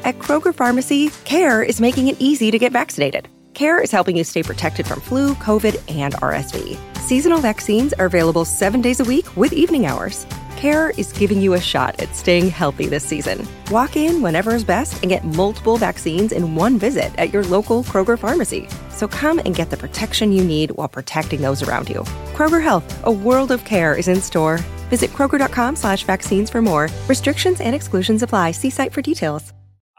At Kroger Pharmacy, CARE is making it easy to get vaccinated. CARE is helping you stay protected from flu, COVID, and RSV. Seasonal vaccines are available 7 days a week with evening hours. CARE is giving you a shot at staying healthy this season. Walk in whenever is best and get multiple vaccines in one visit at your local Kroger Pharmacy. So come and get the protection you need while protecting those around you. Kroger Health, a world of care is in store. Visit Kroger.com/vaccines for more. Restrictions and exclusions apply. See site for details.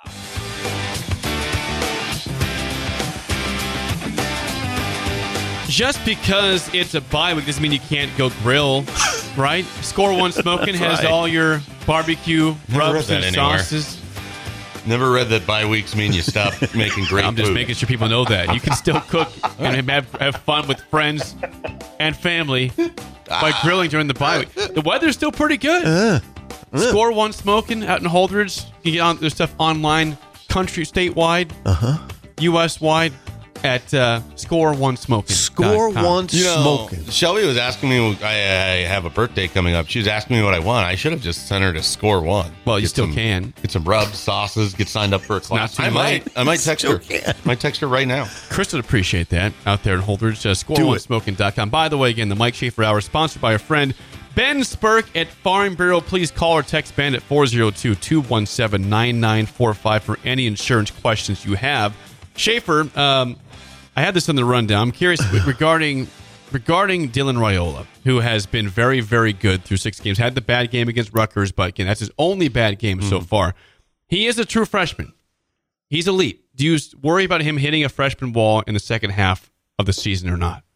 Just because it's a bye week doesn't mean you can't go grill, right? Score One Smoking has right. all your barbecue rubs and anywhere. sauces. Never read that bye weeks mean you stop making great I'm just food. making sure people know that. You can still cook and have fun with friends and family by grilling during the bye week. The weather's still pretty good. Score One Smoking out in Holdridge. You can get on their stuff online, country, statewide, U.S.-wide. At Score One Smoking. Score One Smoking. Shelby was asking me, I have a birthday coming up. She was asking me what I want. I should have just sent her to Score One. Well, you still can. Get some rubs, sauces, get signed up for a class. not too late. I might text her. Might text her right now. Chris would appreciate that out there in Holdridge. Score1smoking.com. By the way, again, the Mike Schaefer Hour is sponsored by our friend Ben Spurk at Farm Bureau. Please call or text Ben at 402-217-9945 for any insurance questions you have. Schaefer, I had this on the rundown. I'm curious regarding Dylan Raiola, who has been very, very good through 6 games. Had the bad game against Rutgers, but again, that's his only bad game so far. He is a true freshman. He's elite. Do you worry about him hitting a freshman wall in the second half of the season or not?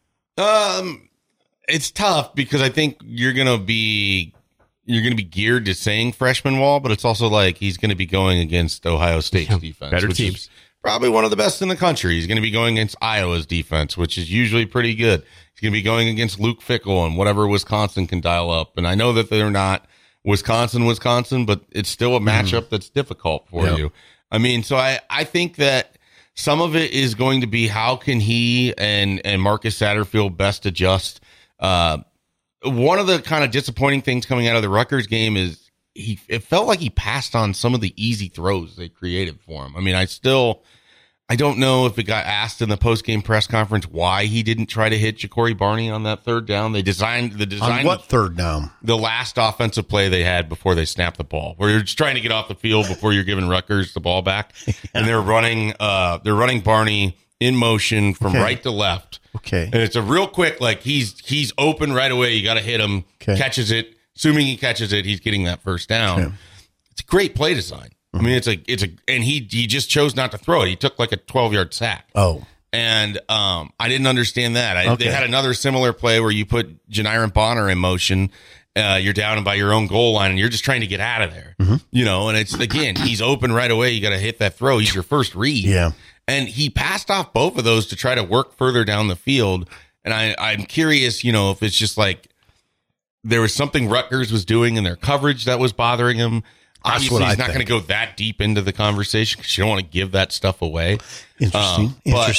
It's tough because I think you're gonna be geared to saying freshman wall, but it's also like he's going to be going against Ohio State's defense, better which teams. is probably one of the best in the country. He's going to be going against Iowa's defense, which is usually pretty good. He's going to be going against Luke Fickell and whatever Wisconsin can dial up. And I know that they're not Wisconsin, but it's still a matchup that's difficult for you. I mean, so I think that some of it is going to be how can he and Marcus Satterfield best adjust. One of the kind of disappointing things coming out of the Rutgers game is it felt like he passed on some of the easy throws they created for him. I mean, I don't know if it got asked in the post-game press conference why he didn't try to hit Ja'Cory Barney on that third down. They designed On what third down? The last offensive play they had before they snapped the ball, where you're just trying to get off the field before you're giving Rutgers the ball back, and they're running Barney in motion from right to left. Okay, and it's a real quick, like he's open right away. You got to hit him. Catches it. Assuming he catches it, he's getting that first down. Okay. It's a great play design. I mean, and he just chose not to throw it. He took like a 12-yard sack. Oh, and I didn't understand that. They had another similar play where you put Janiran Bonner in motion. You're down by your own goal line, and you're just trying to get out of there. You know, and it's again, he's open right away. You got to hit that throw. He's your first read. Yeah, and he passed off both of those to try to work further down the field. And I'm curious, you know, if it's just like there was something Rutgers was doing in their coverage that was bothering him. Obviously, he's not going to go that deep into the conversation because you don't want to give that stuff away. Interesting.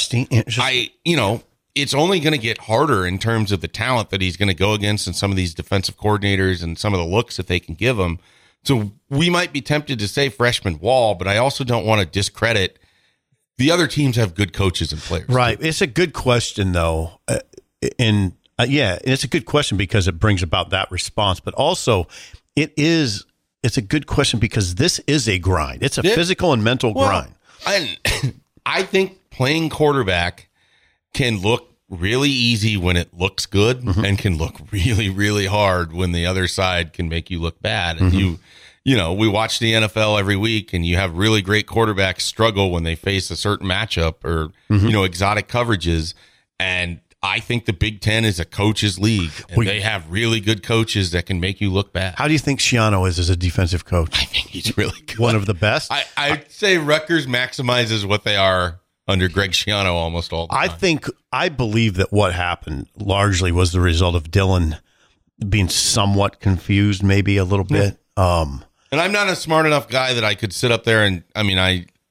It's only going to get harder in terms of the talent that he's going to go against and some of these defensive coordinators and some of the looks that they can give him. So we might be tempted to say freshman wall, but I also don't want to discredit the other teams have good coaches and players. Right. Too. It's a good question, though. It's a good question because it brings about that response, but also it's a good question because this is a grind. It's a physical and mental grind. I think playing quarterback can look really easy when it looks good and can look really, really hard when the other side can make you look bad. And we watch the NFL every week and you have really great quarterbacks struggle when they face a certain matchup or, exotic coverages. And I think the Big Ten is a coach's league, and they have really good coaches that can make you look bad. How do you think Schiano is as a defensive coach? I think he's really good. One of the best? I'd say Rutgers maximizes what they are under Greg Schiano almost all the time. I believe that what happened largely was the result of Dylan being somewhat confused, maybe a little bit. And I'm not a smart enough guy that I could sit up there and,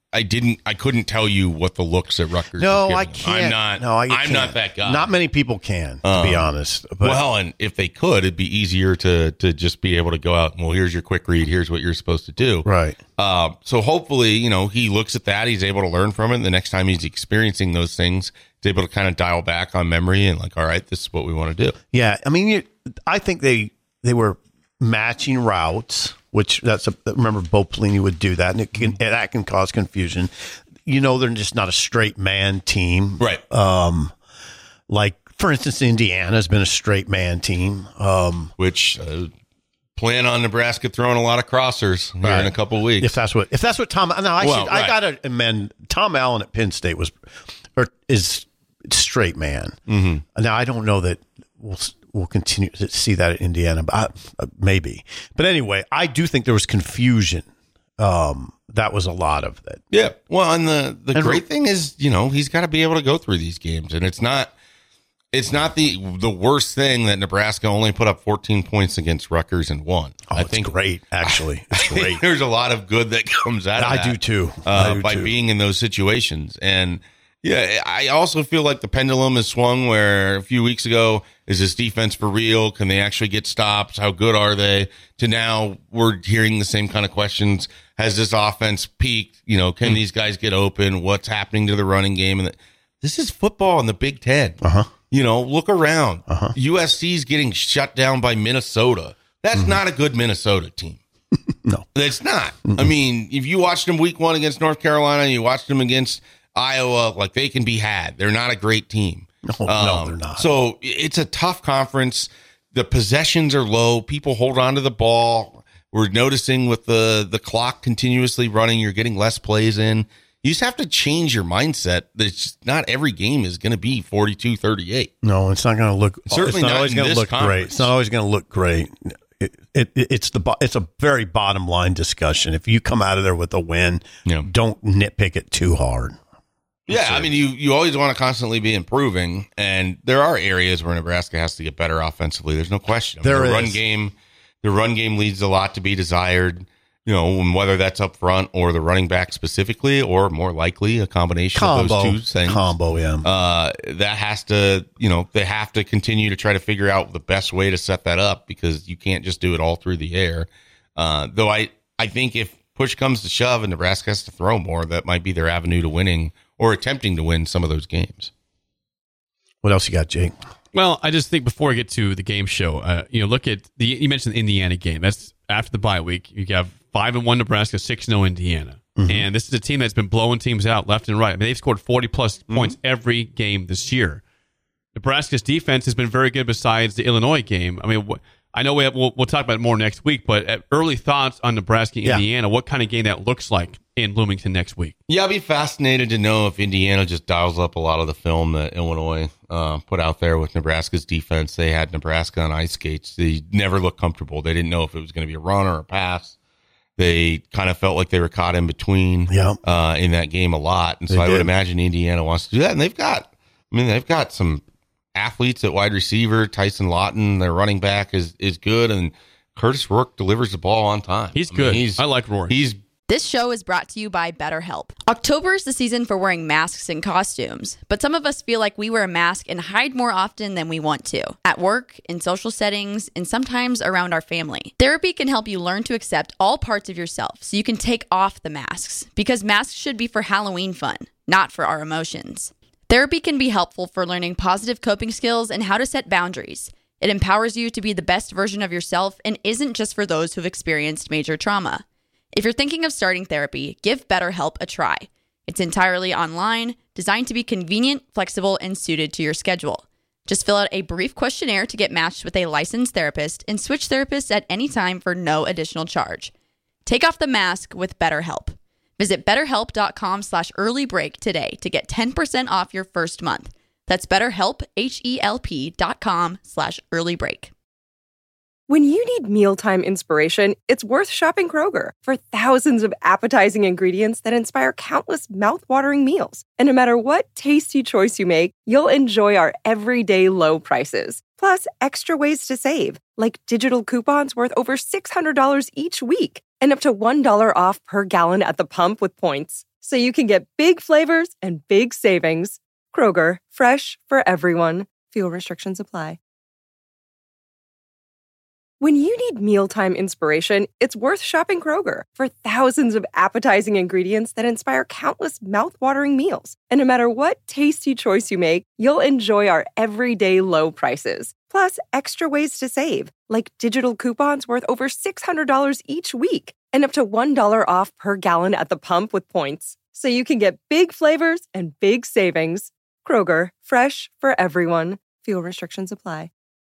couldn't tell you what the looks at Rutgers. No, I can't. I'm not that guy. Not many people can, to be honest. But, well, and if they could, it'd be easier to just be able to go out. Well, here's your quick read. Here's what you're supposed to do. Right. So hopefully, he looks at that. He's able to learn from it. And the next time he's experiencing those things, he's able to kind of dial back on memory and all right, this is what we want to do. Yeah. I mean, I think they were matching routes, which remember Bo Pelini would do that, and that can cause confusion. They're just not a straight man team. Right. Like, for instance, Indiana's been a straight man team. Which plan on Nebraska throwing a lot of crossers here in a couple of weeks. If that's what Tom. No, I gotta amend. Tom Allen at Penn State is straight man. Mm-hmm. Now I don't know that we'll continue to see that at Indiana, but maybe. But anyway, I do think there was confusion. That was a lot of it. Yeah. Well, and the great thing is, he's got to be able to go through these games, and it's not the worst thing that Nebraska only put up 14 points against Rutgers and won. I think great, actually. It's great. There's a lot of good that comes out of that. I do too. By being in those situations. And yeah, I also feel like the pendulum has swung where a few weeks ago, is this defense for real? Can they actually get stops? How good are they? To now we're hearing the same kind of questions. Has this offense peaked? Can these guys get open? What's happening to the running game? And this is football in the Big Ten. Look around. USC's getting shut down by Minnesota. That's not a good Minnesota team. No, it's not. I mean, if you watched them week 1 against North Carolina, and you watched them against Iowa, they can be had. They're not a great team. No, they're not. So it's a tough conference. The possessions are low. People hold on to the ball. We're noticing with the clock continuously running, you're getting less plays in. You just have to change your mindset that not every game is going to be 42-38. No, it's not going to look. Certainly not not always going to look great. It's not always going to look great. It's a very bottom line discussion. If you come out of there with a win, don't nitpick it too hard. Yeah, I mean, you always want to constantly be improving, and there are areas where Nebraska has to get better offensively. There's no question. The run game leaves a lot to be desired. Whether that's up front or the running back specifically, or more likely a combination of those two things. That has to, they have to continue to try to figure out the best way to set that up, because you can't just do it all through the air. Though I think if push comes to shove and Nebraska has to throw more, that might be their avenue to winning or attempting to win some of those games. What else you got, Jake? Well, I just think before I get to the game show, look at you mentioned the Indiana game. That's after the bye week. You have 5-1 Nebraska, 6-0 Indiana. Mm-hmm. And this is a team that's been blowing teams out left and right. I mean, they've scored 40-plus points every game this year. Nebraska's defense has been very good besides the Illinois game. I mean, I know we'll talk about it more next week, but early thoughts on Nebraska, Indiana, what kind of game that looks like in Bloomington next week? Yeah, I'll be fascinated to know if Indiana just dials up a lot of the film that Illinois put out there with Nebraska's defense. They had Nebraska on ice skates. They never looked comfortable. They didn't know if it was going to be a run or a pass. They kind of felt like they were caught in between in that game a lot. And so I would imagine Indiana wants to do that. And they've got some athletes at wide receiver. Tyson Lawton, their running back, is good. And Curtis Rourke delivers the ball on time. He's good. I like Rourke. This show is brought to you by BetterHelp. October is the season for wearing masks and costumes, but some of us feel like we wear a mask and hide more often than we want to. At work, in social settings, and sometimes around our family. Therapy can help you learn to accept all parts of yourself so you can take off the masks, because masks should be for Halloween fun, not for our emotions. Therapy can be helpful for learning positive coping skills and how to set boundaries. It empowers you to be the best version of yourself and isn't just for those who've experienced major trauma. If you're thinking of starting therapy, give BetterHelp a try. It's entirely online, designed to be convenient, flexible, and suited to your schedule. Just fill out a brief questionnaire to get matched with a licensed therapist and switch therapists at any time for no additional charge. Take off the mask with BetterHelp. Visit BetterHelp.com/earlybreak today to get 10% off your first month. That's BetterHelp, HELP.com/earlybreak. When you need mealtime inspiration, it's worth shopping Kroger for thousands of appetizing ingredients that inspire countless mouthwatering meals. And no matter what tasty choice you make, you'll enjoy our everyday low prices. Plus, extra ways to save, like digital coupons worth over $600 each week and up to $1 off per gallon at the pump with points. so you can get big flavors and big savings. Kroger, fresh for everyone. Fuel restrictions apply. When you need mealtime inspiration, it's worth shopping Kroger for thousands of appetizing ingredients that inspire countless mouth-watering meals. And no matter what tasty choice you make, you'll enjoy our everyday low prices. Plus, extra ways to save, like digital coupons worth over $600 each week and up to $1 off per gallon at the pump with points. So you can get big flavors and big savings. Kroger, fresh for everyone. Fuel restrictions apply.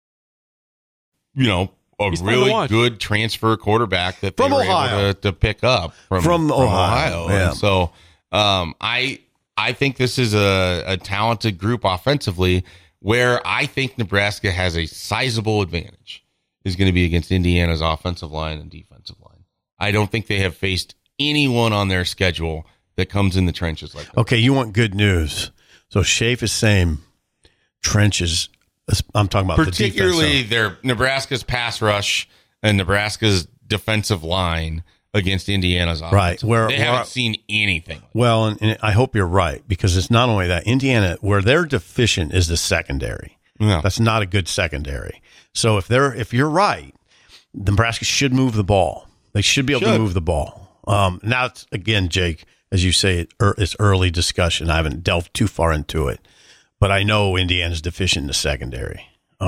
You know, a He's fun to really watch. good transfer quarterback that they From were Ohio. able to pick up from Ohio. Yeah. And so I think this is a talented group offensively, where I think Nebraska has a sizable advantage is going to be against Indiana's offensive line and defensive line. I don't think they have faced anyone on their schedule that comes in the trenches like that. Okay, you want good news. So Shafe is saying trenches. I'm talking about Particularly the defense. their Nebraska's pass rush and Nebraska's defensive line against Indiana's offense. Right, where- they haven't seen anything. Well, and I hope you're right, because it's not only that. Indiana, where they're deficient is the secondary. Yeah. That's not a good secondary. So if you're right, Nebraska should move the ball. They should be able to move the ball. Now, it's, again, Jake, as you say, it's early discussion. I haven't delved too far into it, but I know Indiana's deficient in the secondary.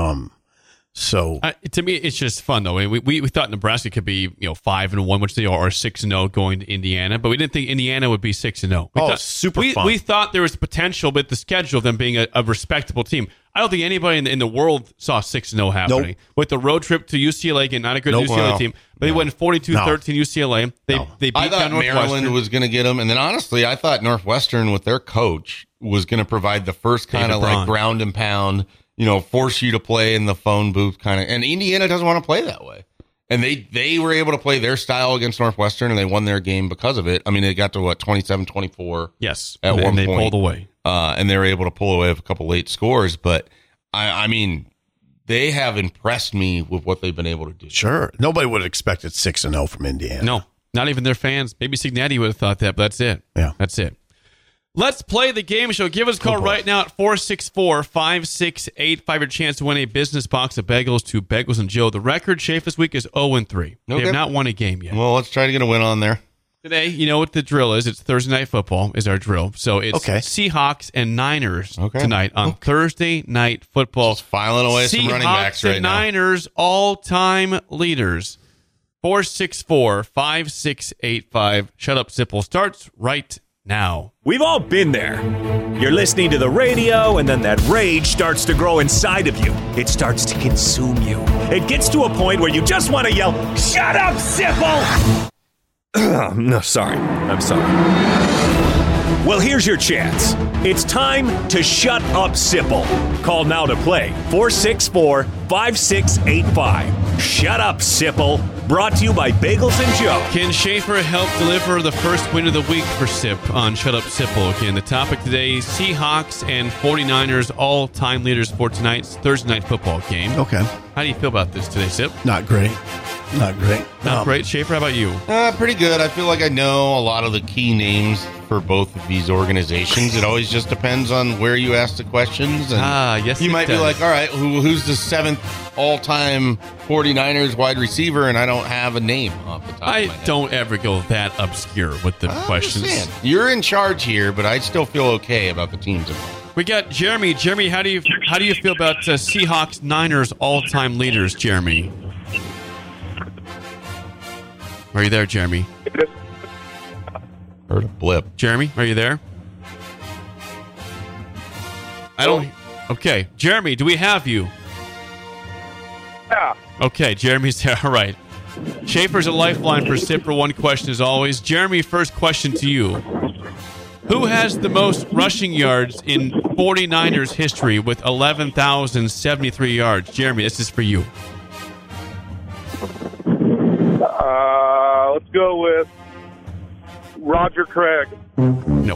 So To me, it's just fun though. We thought Nebraska could be 5-1, which they are, or 6-0 going to Indiana, but we didn't think Indiana would be 6-0. Super fun. We thought there was potential with the schedule of them being a respectable team. I don't think anybody in the world saw 6-0 happening. Nope. With the road trip to UCLA, again, not a good UCLA team, but they went 42-13 UCLA. They beat I thought down Northwestern. Maryland was going to get them, and then honestly, I thought Northwestern with their coach was going to provide the first kind David of Braun. like ground and pound, force you to play in the phone booth kind of. And Indiana doesn't want to play that way, and they were able to play their style against Northwestern, and they won their game because of it. I mean, they got to 27-24. Yes, at one and they point. pulled away. And they were able to pull away with a couple late scores, but I mean, they have impressed me with what they've been able to do. sure, nobody would have expected 6-0 from Indiana. No, not even their fans. Maybe Signetti would have thought that, but that's it. Yeah. That's it. Let's play the game show. Give us a call right now at 464-5685. Your chance to win a business box of bagels to Bagels and Joe. The record, Shafe, this week is 0-3. They Okay. have not won a game yet. Well, let's try to get a win on there. Today, you know what the drill is. It's Thursday Night Football is our drill. So it's Okay. Seahawks and Niners Okay. tonight on Thursday Night Football. Just filing away some running backs Seahawks right and now. Niners all-time leaders. 464-5685. Shut Up Sipple starts right now. We've all been there. You're listening to the radio, and then that rage starts to grow inside of you. It starts to consume you. It gets to a point where you just want to yell, "Shut up, Sipple!" No, sorry. I'm sorry. Well, here's your chance. It's time to shut up, Sipple. Call now to play 464-5685. Shut up, Sipple. Brought to you by Bagels and Joe. Can Schaefer help deliver the first win of the week for Sip on Shut Up Sipple? Again, the topic today, Seahawks and 49ers all-time leaders for tonight's Thursday Night Football game. Okay, How do you feel about this today, Sip? not great. Not great. Not great. Schaefer, how about you? Pretty good. I feel like I know a lot of the key names for both of these organizations. It always just depends on where you ask the questions. And Yes, you it might be does. like, all right, who's the seventh all-time 49ers wide receiver? And I don't have a name off the top of my I head. don't ever go that obscure with the I'm questions. just saying. You're in charge here, but I still feel okay about the teams involved. We got Jeremy. Jeremy, how do you feel about Seahawks Niners all-time leaders, Jeremy? Are you there, Jeremy? Heard a blip. Jeremy, are you there? I don't. Okay, Jeremy, do we have you? Yeah. Okay, Jeremy's there. All right. Schaefer's a lifeline for Sip for one question as always. Jeremy, first question to you. Who has the most rushing yards in 49ers history with 11,073 yards? Jeremy, this is for you. Let's go with Roger Craig. No.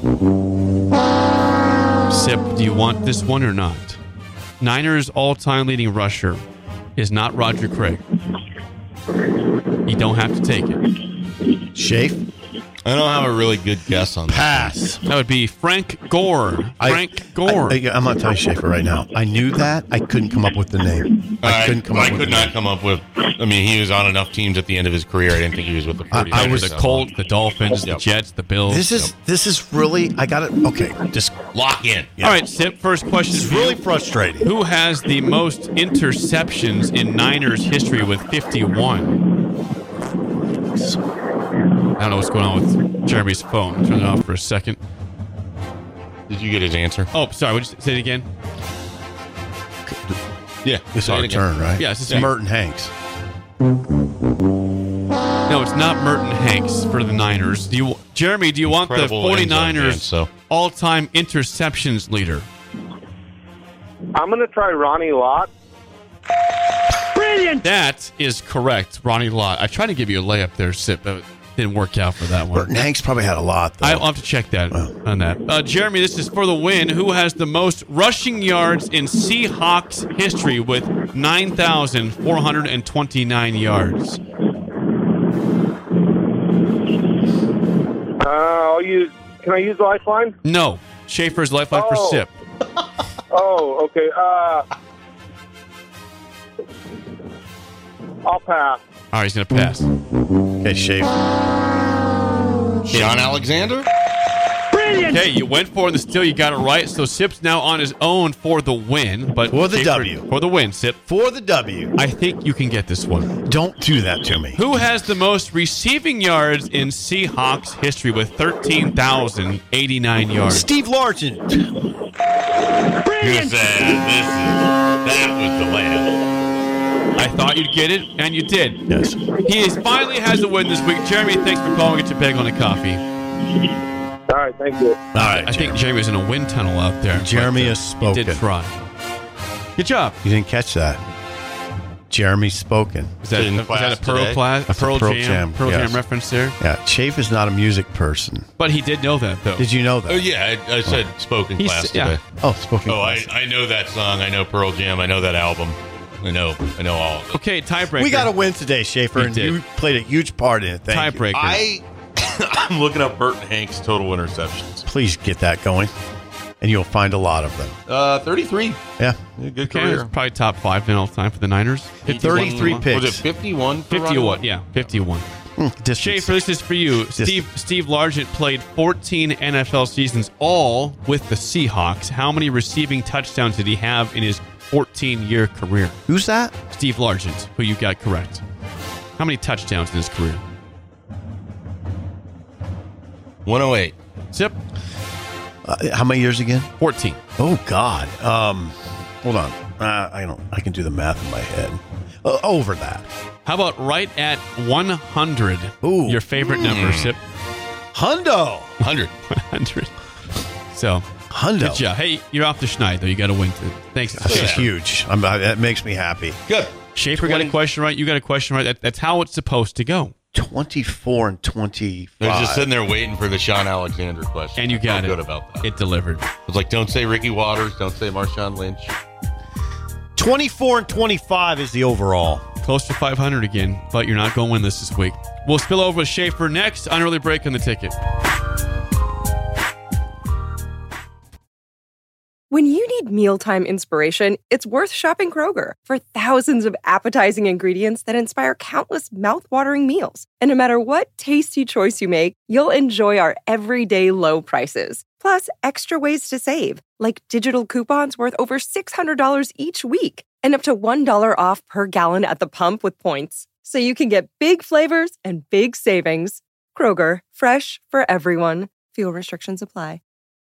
Sip, do you want this one or not? Niners all-time leading rusher is not Roger Craig. You don't have to take it. Shafe? I don't have a really good guess on that. Pass. That would be Frank Gore. Frank Gore. I'm going to tell you, Schaefer, right now. I knew that. I couldn't come up with the name. I could not come up with. I mean, he was on enough teams at the end of his career. I didn't think he was with the 49ers. I was the Colts, the Dolphins, the Jets, the Bills. This is really. I got it. Okay, just lock in. Yeah. All right, Sip. First question. It's really frustrating. Who has the most interceptions in Niners history with 51? I don't know what's going on with Jeremy's phone. Turn it off for a second. Did you get his answer? Oh, sorry. Would you say it again? Yeah. It's our turn, right? Yeah, it's Merton Hanks. No, it's not Merton Hanks for the Niners. Jeremy, do you want the 49ers all-time interceptions leader? I'm going to try Ronnie Lott. Brilliant! That is correct, Ronnie Lott. I tried to give you a layup there, Sip, but it didn't work out for that one. Merton Hanks probably had a lot, though. I'll have to check that on that. Jeremy, this is for the win. Who has the most rushing yards in Seahawks history with 9,429 yards? Can I use the lifeline? No. Schaefer's lifeline for Sip. Oh, okay. I'll pass. All right, he's going to pass. Okay, Schaefer. Sean Alexander? Brilliant! Okay, you went for the steal. You got it right. So Sip's now on his own for the win. But for the Schaefer, W. For the win, Sip. For the W. I think you can get this one. Don't do that to me. Who has the most receiving yards in Seahawks history with 13,089 yards? Steve Largent. Brilliant! That was the layup. I thought you'd get it, and you did. Yes. He finally has a win this week. Jeremy, thanks for calling. Get your bag on a coffee. All right, thank you. All right, I think Jeremy was in a wind tunnel out there. Jeremy has spoken. He did try. Good job. You didn't catch that. Jeremy's spoken. Was that a Pearl class? A Pearl Jam reference there? Yeah, Chafe is not a music person. But he did know that, though. Did you know that? Oh, yeah, I said spoken class today. Oh, spoken class. I know that song. I know Pearl Jam. I know that album. I know all of it. Okay, tiebreaker. We got to win today, Schaefer, and you played a huge part in it. Thank you. Tiebreaker. I'm looking up Merton Hanks' total interceptions. Please get that going, and you'll find a lot of them. 33. Yeah. Good career. It's probably top 5 in all time for the Niners. 33 picks. Was it 51? 51, yeah, 51. Schaefer, this is for you. Steve Largent played 14 NFL seasons, all with the Seahawks. How many receiving touchdowns did he have in his 14-year career? Who's that? Steve Largent, who you got correct. How many touchdowns in his career? 108. Zip. How many years again? 14. Oh God. Hold on. I can do the math in my head. Over that. How about right at 100? Ooh. Your favorite number, Sip. Hundo. 100. 100. So. Hundo. Good job. Hey, you're off the Schneid, though. You got to win. Thanks. That's huge. That makes me happy. Good. Schaefer got a question right. You got a question right. That's how it's supposed to go. 24 and 25. I was just sitting there waiting for the Sean Alexander question. And you got it. Good about that. It delivered. I was like, don't say Ricky Waters. Don't say Marshawn Lynch. 24 and 25 is the overall. Close to 500 again, but you're not going to win this week. We'll spill over with Schaefer next on Early Break on the Ticket. When you need mealtime inspiration, it's worth shopping Kroger for thousands of appetizing ingredients that inspire countless mouthwatering meals. And no matter what tasty choice you make, you'll enjoy our everyday low prices. Plus, extra ways to save, like digital coupons worth over $600 each week and up to $1 off per gallon at the pump with points. So you can get big flavors and big savings. Kroger, fresh for everyone. Fuel restrictions apply.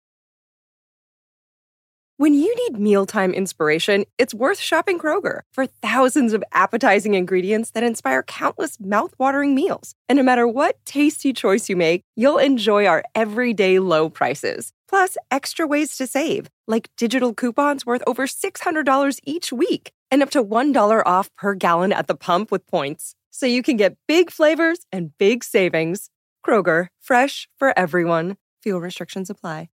When you need mealtime inspiration, it's worth shopping Kroger for thousands of appetizing ingredients that inspire countless mouthwatering meals. And no matter what tasty choice you make, you'll enjoy our everyday low prices. Plus, extra ways to save, like digital coupons worth over $600 each week and up to $1 off per gallon at the pump with points. So you can get big flavors and big savings. Kroger, fresh for everyone. Fuel restrictions apply.